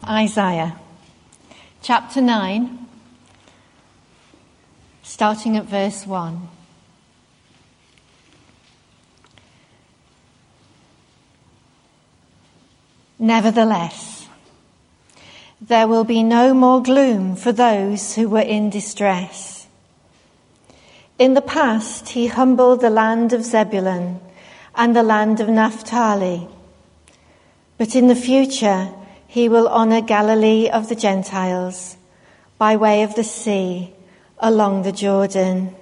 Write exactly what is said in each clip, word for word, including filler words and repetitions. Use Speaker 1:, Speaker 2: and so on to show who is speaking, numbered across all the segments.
Speaker 1: Isaiah, chapter nine, starting at verse one. Nevertheless, there will be no more gloom for those who were in distress. In the past, he humbled the land of Zebulun and the land of Naphtali. But in the future, he will honor Galilee of the Gentiles by way of the sea along the Jordan.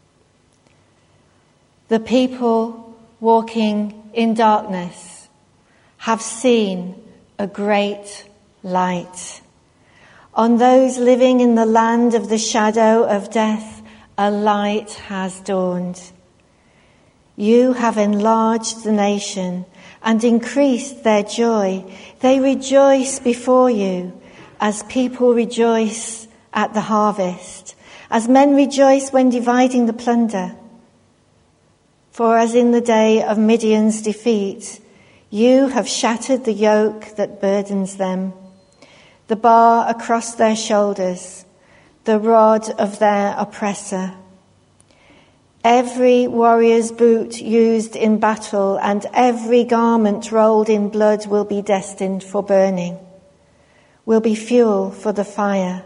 Speaker 1: The people walking in darkness have seen a great light. On those living in the land of the shadow of death, a light has dawned. You have enlarged the nation and increased their joy. They rejoice before you as people rejoice at the harvest, as men rejoice when dividing the plunder. For as in the day of Midian's defeat, you have shattered the yoke that burdens them, the bar across their shoulders, the rod of their oppressor. Every warrior's boot used in battle and every garment rolled in blood will be destined for burning, will be fuel for the fire.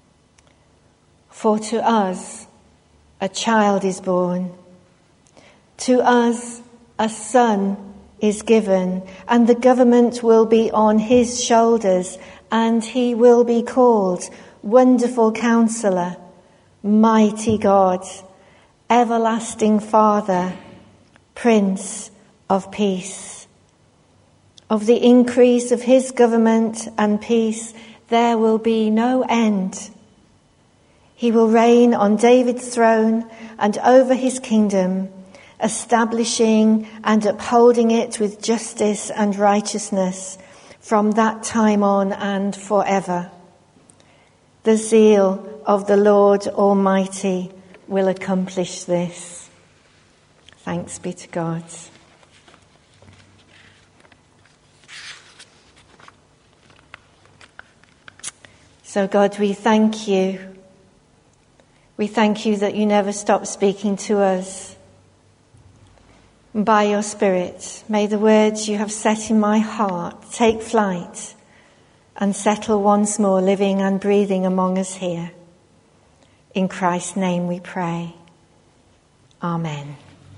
Speaker 1: For to us a child is born, to us a son is given, and the government will be on his shoulders, and he will be called Wonderful Counselor, Mighty God, Everlasting Father, Prince of Peace. Of the increase of his government and peace there will be no end. He will reign on David's throne and over his kingdom, establishing and upholding it with justice and righteousness from that time on and forever. The zeal of the Lord Almighty will accomplish this. Thanks be to God. So God, we thank you. We thank you that you never stop speaking to us. And by your Spirit, may the words you have set in my heart take flight and settle once more, living and breathing among us here. In Christ's name we pray. Amen.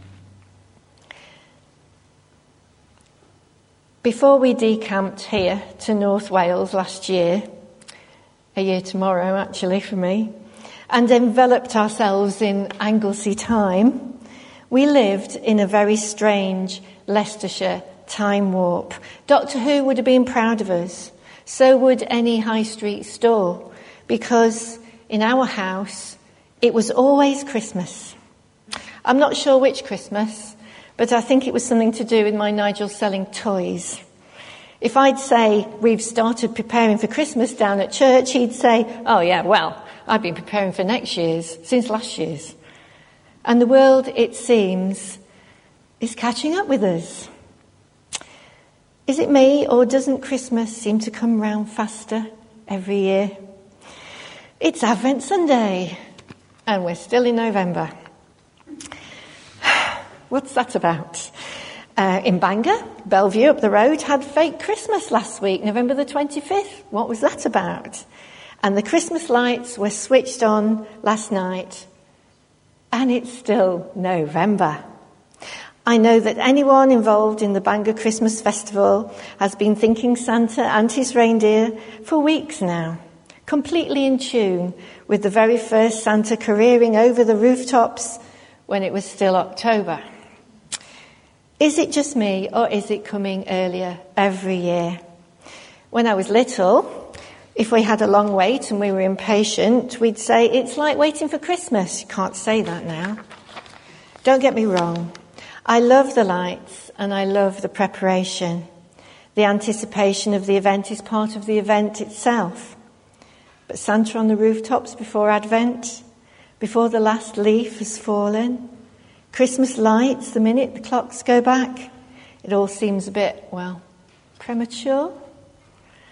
Speaker 1: Before we decamped here to North Wales last year, a year tomorrow actually for me, and enveloped ourselves in Anglesey time, we lived in a very strange Leicestershire time warp. Doctor Who would have been proud of us. So would any high street store, because in our house it was always Christmas. I'm not sure which Christmas, but I think it was something to do with my Nigel selling toys. If I'd say, we've started preparing for Christmas down at church, he'd say, oh yeah, well, I've been preparing for next year's, since last year's. And the world, it seems, is catching up with us. Is it me, or doesn't Christmas seem to come round faster every year? It's Advent Sunday, and we're still in November. What's that about? Uh, in Bangor, Bellevue up the road had fake Christmas last week, November the twenty-fifth. What was that about? And the Christmas lights were switched on last night, and it's still November. I know that anyone involved in the Bangor Christmas Festival has been thinking Santa and his reindeer for weeks now, completely in tune with the very first Santa careering over the rooftops when it was still October. Is it just me, or is it coming earlier every year? When I was little, if we had a long wait and we were impatient, we'd say, it's like waiting for Christmas. You can't say that now. Don't get me wrong. I love the lights and I love the preparation. The anticipation of the event is part of the event itself. But Santa on the rooftops before Advent, before the last leaf has fallen, Christmas lights the minute the clocks go back, it all seems a bit, well, premature.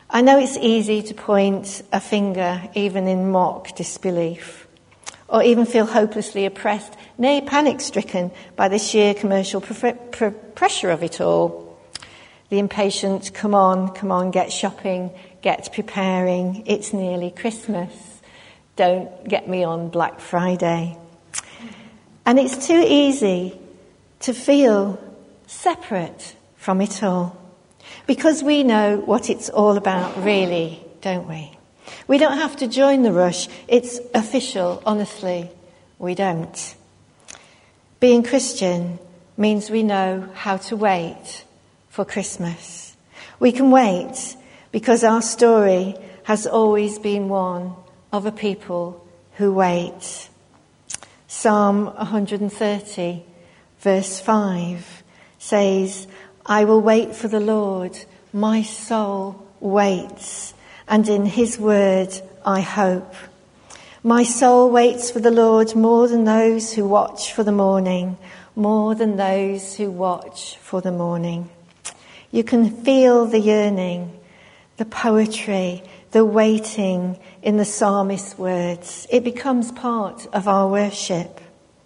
Speaker 1: I know it's easy to point a finger, even in mock disbelief, or even feel hopelessly oppressed, nay, panic-stricken by the sheer commercial pre- pre- pressure of it all. The impatient, come on, come on, get shopping, get preparing, it's nearly Christmas. Don't get me on Black Friday. And it's too easy to feel separate from it all. Because we know what it's all about, really, don't we? We don't have to join the rush. It's official, honestly. We don't. Being Christian means we know how to wait for Christmas. We can wait because our story has always been one of a people who wait. Psalm one thirty, verse five says, I will wait for the Lord, my soul waits, and in his word I hope. My soul waits for the Lord more than those who watch for the morning, more than those who watch for the morning. You can feel the yearning, the poetry, the waiting in the psalmist's words. It becomes part of our worship.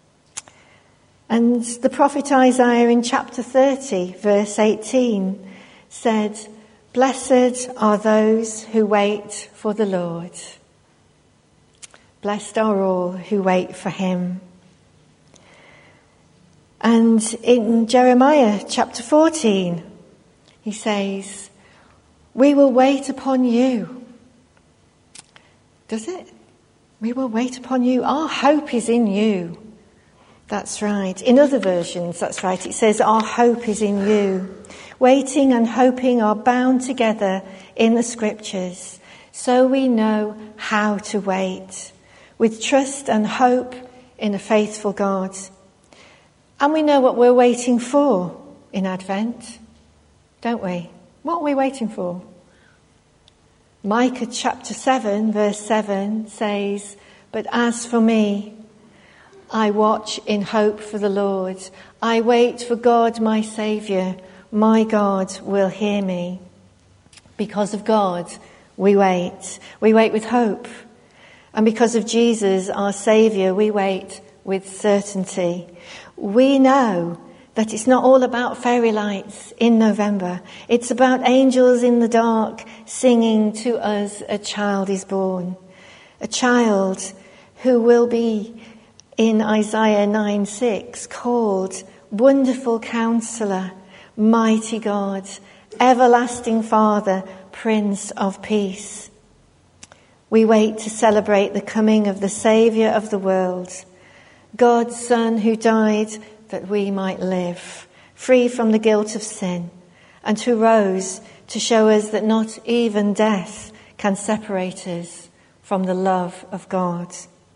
Speaker 1: And the prophet Isaiah in chapter thirty, verse eighteen, said, Blessed are those who wait for the Lord. Blessed are all who wait for him. And in Jeremiah chapter fourteen, he says, we will wait upon you. Does it? We will wait upon you. Our hope is in you. That's right. In other versions, that's right. It says our hope is in you. Waiting and hoping are bound together in the scriptures. So we know how to wait with trust and hope in a faithful God. And we know what we're waiting for in Advent, don't we? What are we waiting for? Micah chapter seven, verse seven says, But as for me, I watch in hope for the Lord. I wait for God, my Saviour. My God will hear me. Because of God, we wait. We wait with hope. And because of Jesus, our Saviour, we wait with certainty. We know that it's not all about fairy lights in November. It's about angels in the dark singing to us, a child is born. A child who will be, in Isaiah nine six, called Wonderful Counselor, Mighty God, Everlasting Father, Prince of Peace. We wait to celebrate the coming of the Saviour of the world, God's Son who died that we might live, free from the guilt of sin, and who rose to show us that not even death can separate us from the love of God.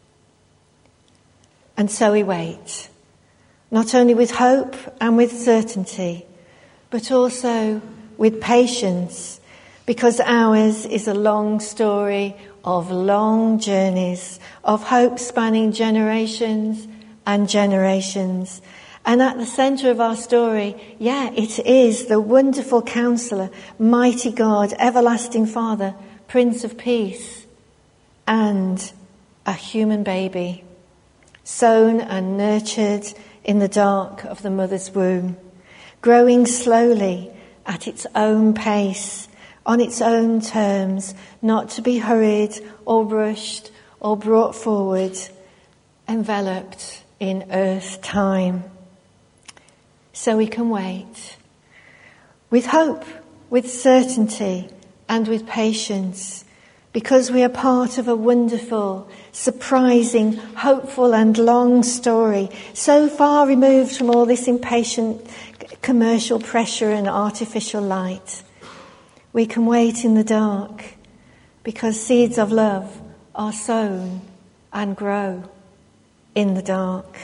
Speaker 1: And so we wait, not only with hope and with certainty, but also with patience, because ours is a long story of long journeys, of hope spanning generations and generations. And at the centre of our story, yeah, it is the wonderful Counselor, Mighty God, Everlasting Father, Prince of Peace, and a human baby, sown and nurtured in the dark of the mother's womb, growing slowly at its own pace, on its own terms, not to be hurried or rushed or brought forward, enveloped in earth time. So we can wait with hope, with certainty, and with patience, because we are part of a wonderful, surprising, hopeful and long story, so far removed from all this impatient commercial pressure and artificial light. We can wait in the dark because seeds of love are sown and grow in the dark.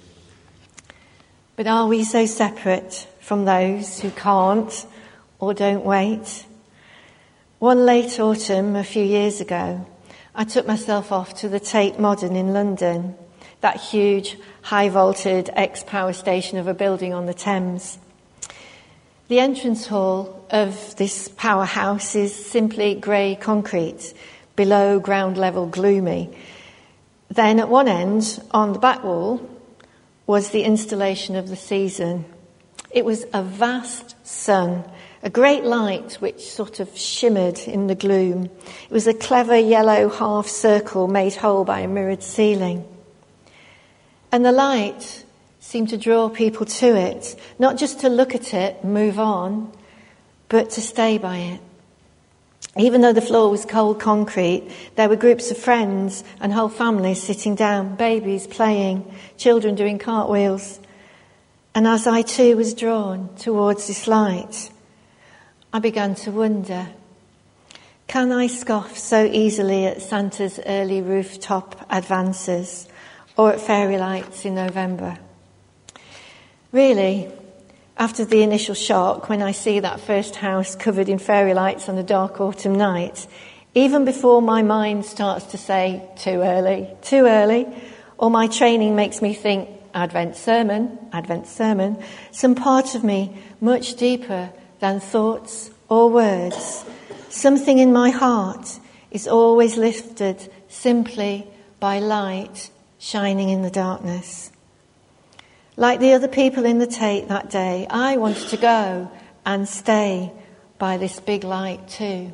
Speaker 1: But are we so separate from those who can't or don't wait? One late autumn a few years ago, I took myself off to the Tate Modern in London, that huge, high-vaulted ex-power station of a building on the Thames. The entrance hall of this powerhouse is simply grey concrete, below ground level gloomy. Then at one end, on the back wall, was the installation of the season. It was a vast sun, a great light which sort of shimmered in the gloom. It was a clever yellow half circle made whole by a mirrored ceiling. And the light seemed to draw people to it, not just to look at it and move on, but to stay by it. Even though the floor was cold concrete, there were groups of friends and whole families sitting down, babies playing, children doing cartwheels. And as I too was drawn towards this light, I began to wonder, can I scoff so easily at Santa's early rooftop advances or at fairy lights in November? Really, after the initial shock, when I see that first house covered in fairy lights on a dark autumn night, even before my mind starts to say, too early, too early, or my training makes me think, Advent sermon, Advent sermon, some part of me, much deeper than thoughts or words, something in my heart is always lifted simply by light shining in the darkness. Like the other people in the Tate that day, I wanted to go and stay by this big light too.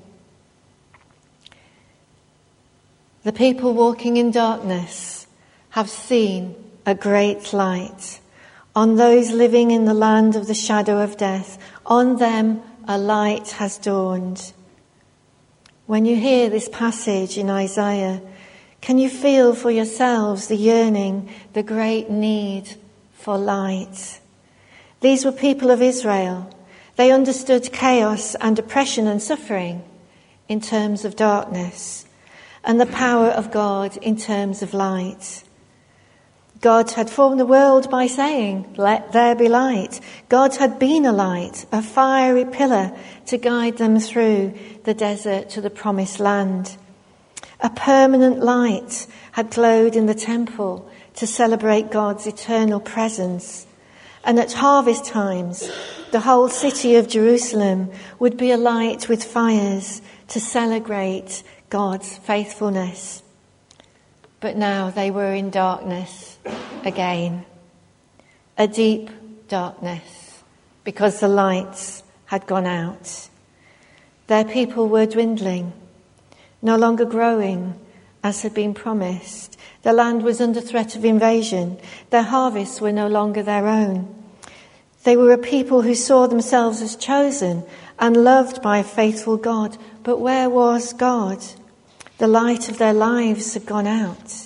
Speaker 1: The people walking in darkness have seen a great light. On those living in the land of the shadow of death, on them a light has dawned. When you hear this passage in Isaiah, can you feel for yourselves the yearning, the great need for light? These were people of Israel. They understood chaos and oppression and suffering in terms of darkness, and the power of God in terms of light. God had formed the world by saying, "Let there be light." God had been a light, a fiery pillar to guide them through the desert to the promised land. A permanent light had glowed in the temple to celebrate God's eternal presence. And at harvest times, the whole city of Jerusalem would be alight with fires to celebrate God's faithfulness. But now they were in darkness again, a deep darkness, because the lights had gone out. Their people were dwindling, no longer growing as had been promised. The land was under threat of invasion. Their harvests were no longer their own. They were a people who saw themselves as chosen and loved by a faithful God. But where was God? The light of their lives had gone out.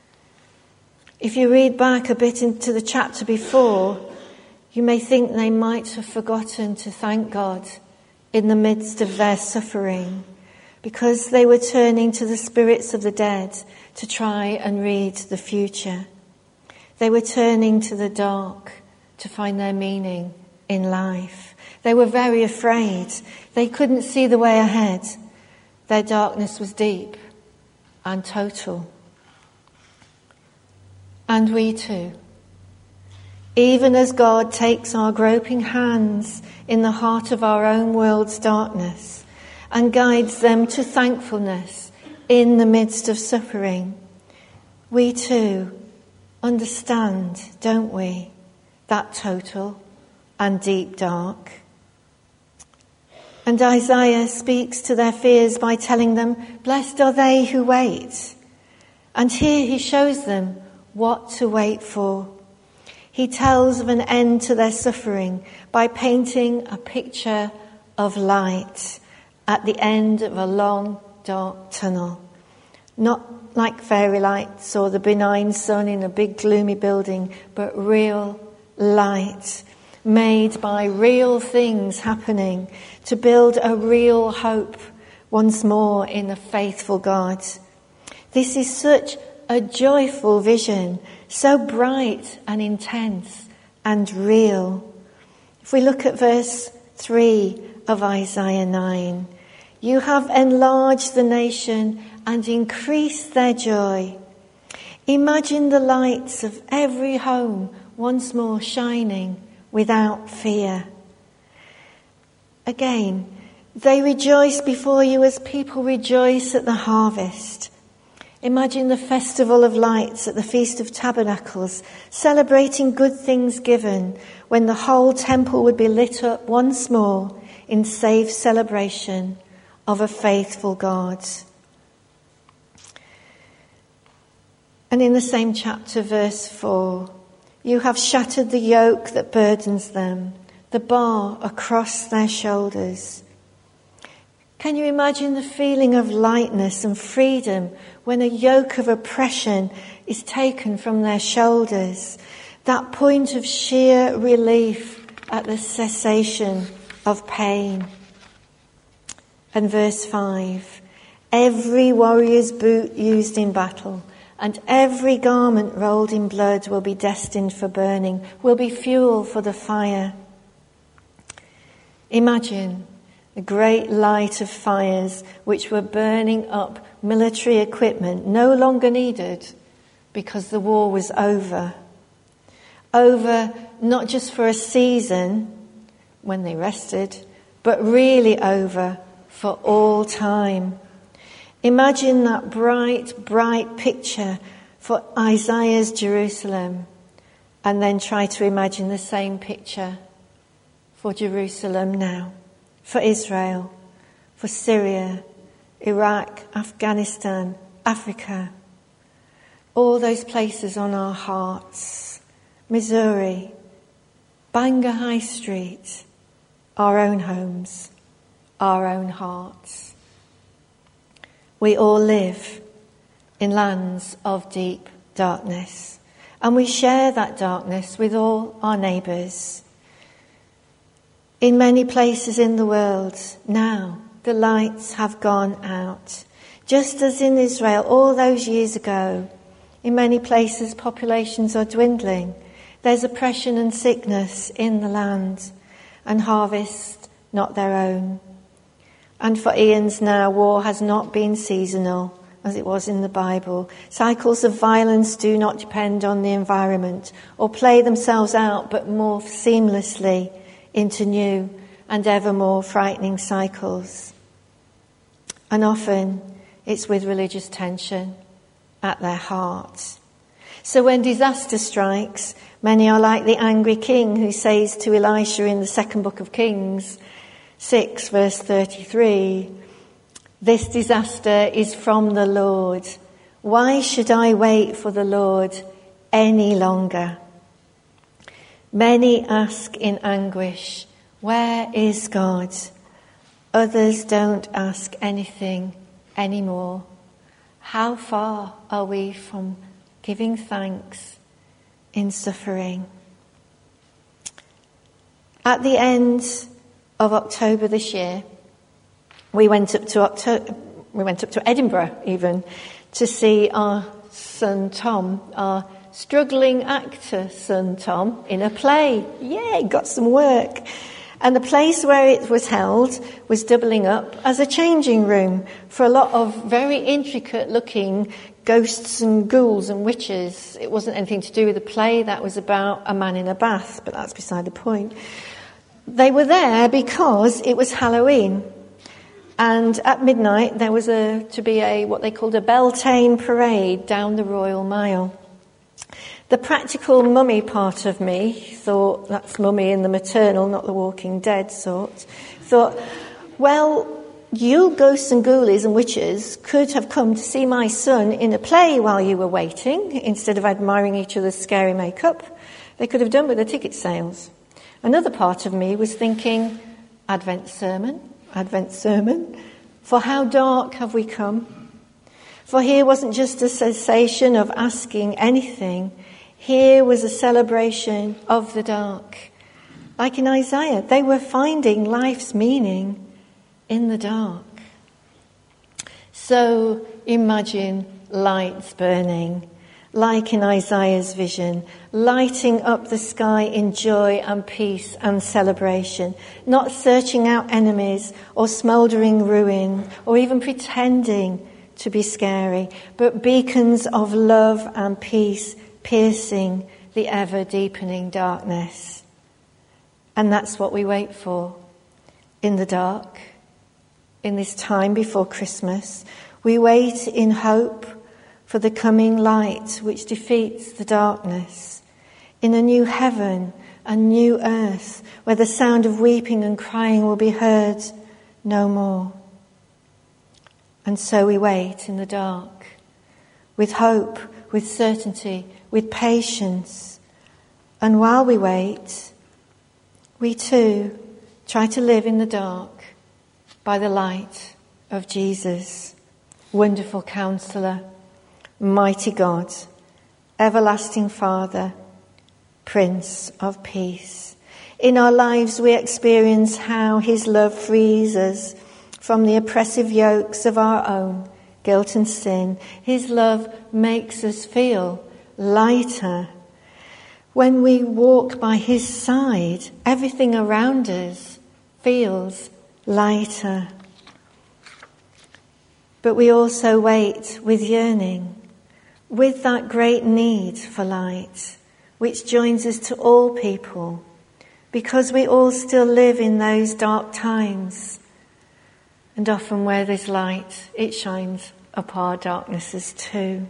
Speaker 1: If you read back a bit into the chapter before, you may think they might have forgotten to thank God in the midst of their suffering, because they were turning to the spirits of the dead to try and read the future. They were turning to the dark to find their meaning in life. They were very afraid. They couldn't see the way ahead. Their darkness was deep and total. And we too, even as God takes our groping hands in the heart of our own world's darkness and guides them to thankfulness in the midst of suffering, we too understand, don't we, that total and deep dark. And Isaiah speaks to their fears by telling them, blessed are they who wait. And here he shows them what to wait for. He tells of an end to their suffering by painting a picture of light at the end of a long, dark tunnel. Not like fairy lights or the benign sun in a big gloomy building, but real light made by real things happening to build a real hope once more in a faithful God. This is such a joyful vision, so bright and intense and real. If we look at verse three of Isaiah nine, you have enlarged the nation and increased their joy. Imagine the lights of every home once more shining without fear. Again, they rejoice before you as people rejoice at the harvest. Imagine the festival of lights at the Feast of Tabernacles, celebrating good things given, when the whole temple would be lit up once more in safe celebration of a faithful God. And in the same chapter, verse four, you have shattered the yoke that burdens them, the bar across their shoulders. Can you imagine the feeling of lightness and freedom when a yoke of oppression is taken from their shoulders? That point of sheer relief at the cessation of pain. And verse five, every warrior's boot used in battle and every garment rolled in blood will be destined for burning, will be fuel for the fire. Imagine the great light of fires which were burning up military equipment no longer needed because the war was over. Over not just for a season when they rested, but really over for all time. Imagine that bright, bright picture for Isaiah's Jerusalem, and then try to imagine the same picture for Jerusalem now. For Israel, for Syria, Iraq, Afghanistan, Africa, all those places on our hearts, Missouri, Bangor High Street, our own homes, our own hearts. We all live in lands of deep darkness, and we share that darkness with all our neighbours. In many places in the world, now, the lights have gone out. Just as in Israel all those years ago, in many places populations are dwindling. There's oppression and sickness in the land, and harvest not their own. And for eons now, war has not been seasonal, as it was in the Bible. Cycles of violence do not depend on the environment or play themselves out, but morph seamlessly into new and ever more frightening cycles. And often it's with religious tension at their heart. So when disaster strikes, many are like the angry king who says to Elisha in the second book of Kings, six verse thirty-three, this disaster is from the Lord. Why should I wait for the Lord any longer? Many ask in anguish, where is God? Others don't ask anything anymore. How far are we from giving thanks in suffering? At the end of October this year, we went up to October, we went up to Edinburgh even to see our son Tom, our struggling actor son Tom, in a play. Yay, got some work. And the place where it was held was doubling up as a changing room for a lot of very intricate looking ghosts and ghouls and witches. It wasn't anything to do with the play. That was about a man in a bath, but that's beside the point. They were there because it was Halloween. And at midnight there was a to be a what they called a Beltane parade down the Royal Mile. The practical mummy part of me thought, that's mummy in the maternal, not the Walking Dead sort, thought, well, you ghosts and ghoulies and witches could have come to see my son in a play while you were waiting, instead of admiring each other's scary makeup. They could have done with the ticket sales. Another part of me was thinking, Advent sermon, Advent sermon, for how dark have we come? For here wasn't just a cessation of asking anything. Here was a celebration of the dark. Like in Isaiah, they were finding life's meaning in the dark. So imagine lights burning, like in Isaiah's vision, lighting up the sky in joy and peace and celebration, not searching out enemies or smouldering ruin or even pretending to be scary, but beacons of love and peace piercing the ever deepening darkness. And that's what we wait for in the dark, in this time before Christmas. We wait in hope for the coming light which defeats the darkness, in a new heaven and new earth where the sound of weeping and crying will be heard no more. And so we wait in the dark, with hope, with certainty, with patience. And while we wait, we too try to live in the dark by the light of Jesus. Wonderful Counselor, Mighty God, Everlasting Father, Prince of Peace. In our lives we experience how his love frees us from the oppressive yokes of our own guilt and sin. His love makes us feel lighter. When we walk by his side, everything around us feels lighter. But we also wait with yearning, with that great need for light, which joins us to all people, because we all still live in those dark times. And often where there's light, it shines up our darknesses too.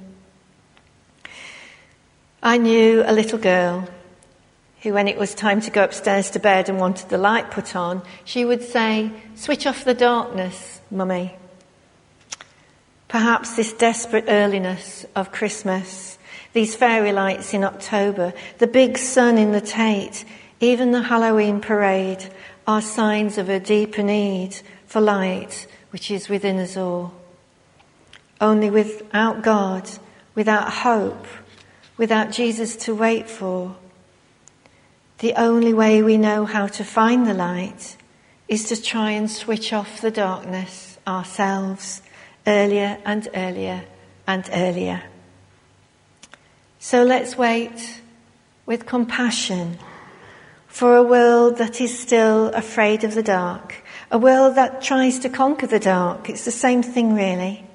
Speaker 1: I knew a little girl who, when it was time to go upstairs to bed and wanted the light put on, she would say, "Switch off the darkness, Mummy." Perhaps this desperate earliness of Christmas, these fairy lights in October, the big sun in the Tate, even the Halloween parade are signs of a deeper need for light which is within us all. Only without God, without hope, without Jesus to wait for, the only way we know how to find the light is to try and switch off the darkness ourselves earlier and earlier and earlier. So let's wait with compassion for a world that is still afraid of the dark, a world that tries to conquer the dark. It's the same thing, really.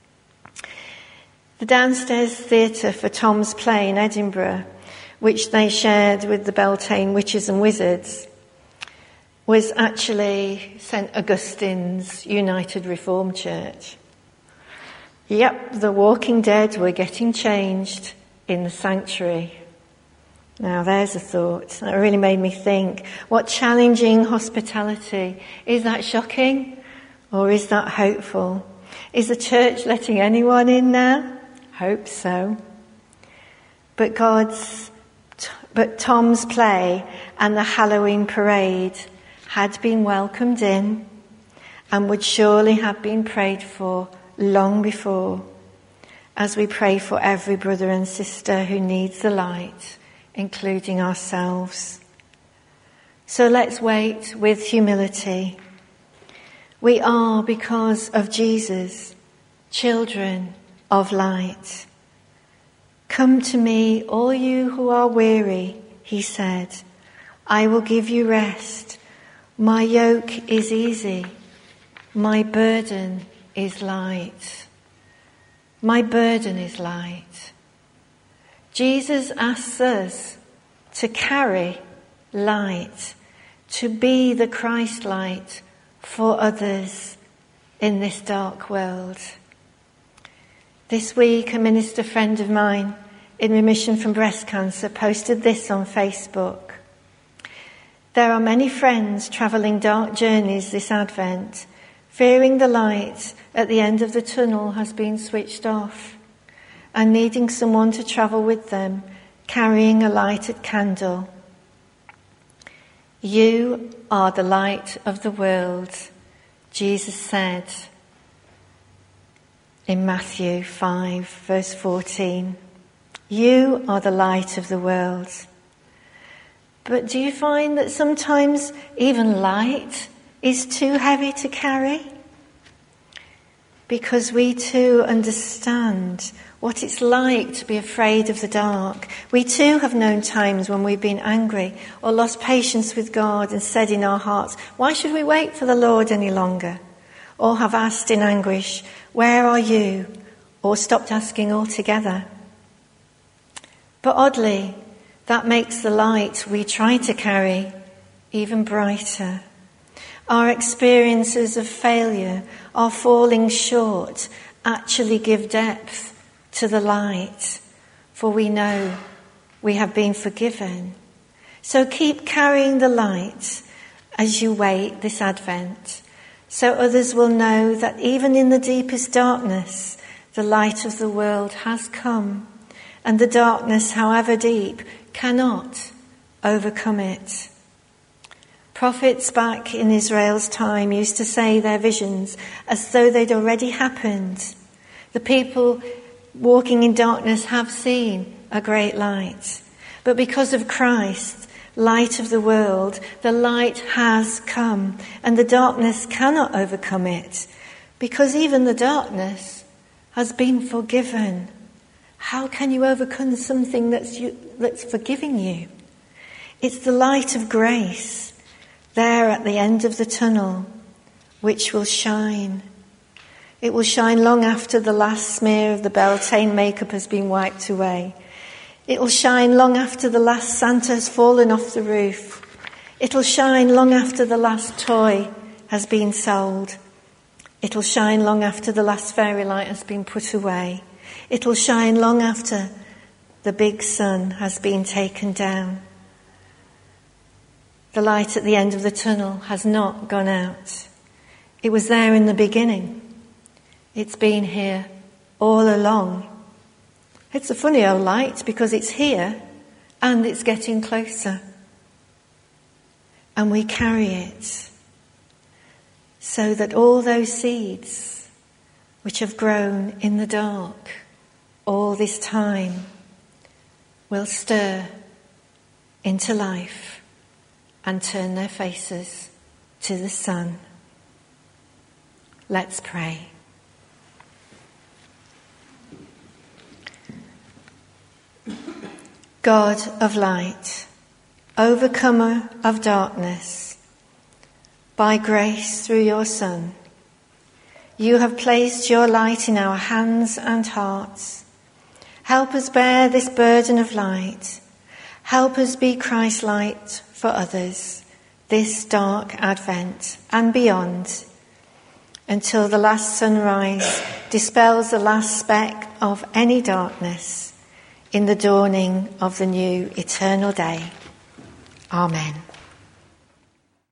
Speaker 1: The downstairs theatre for Tom's play in Edinburgh, which they shared with the Beltane Witches and Wizards, was actually Saint Augustine's United Reformed Church. Yep, the walking dead were getting changed in the sanctuary. Now there's a thought. That really made me think. What challenging hospitality. Is that shocking? Or is that hopeful? Is the church letting anyone in now? Hope so. But God's, but Tom's play and the Halloween parade had been welcomed in and would surely have been prayed for long before, as we pray for every brother and sister who needs the light, including ourselves. So let's wait with humility. We are, because of Jesus, children of light. Come to me, all you who are weary, he said. I will give you rest. My yoke is easy. My burden is light. My burden is light. Jesus asks us to carry light, to be the Christ light for others in this dark world. This week, a minister friend of mine in remission from breast cancer posted this on Facebook. There are many friends travelling dark journeys this Advent, fearing the light at the end of the tunnel has been switched off, and needing someone to travel with them, carrying a lighted candle. You are the light of the world, Jesus said in Matthew five, verse fourteen. You are the light of the world. But do you find that sometimes even light is too heavy to carry? Because we too understand what it's like to be afraid of the dark. We too have known times when we've been angry or lost patience with God and said in our hearts, why should we wait for the Lord any longer? Or have asked in anguish, where are you? Or stopped asking altogether. But oddly, that makes the light we try to carry even brighter. our experiences of failure, our falling short, actually give depth to the light, for we know we have been forgiven. So keep carrying the light as you wait this Advent, so others will know that even in the deepest darkness, the light of the world has come, and the darkness, however deep, cannot overcome it. Prophets back in Israel's time used to say their visions as though they'd already happened. The people walking in darkness have seen a great light. But because of Christ, light of the world, the light has come, and the darkness cannot overcome it, because even the darkness has been forgiven. How can you overcome something that's you, that's forgiving you? It's the light of grace there at the end of the tunnel, which will shine. It will shine long after the last smear of the Beltane makeup has been wiped away. It will shine long after the last Santa has fallen off the roof. It will shine long after the last toy has been sold. It will shine long after the last fairy light has been put away. It will shine long after the big sun has been taken down. The light at the end of the tunnel has not gone out. It was there in the beginning. It's been here all along. It's a funny old light because it's here and it's getting closer. And we carry it so that all those seeds which have grown in the dark all this time will stir into life and turn their faces to the sun. Let's pray. God of light, overcomer of darkness, by grace through your Son, you have placed your light in our hands and hearts. Help us bear this burden of light. Help us be Christ's light for others, this dark Advent and beyond, until the last sunrise dispels the last speck of any darkness in the dawning of the new eternal day. Amen.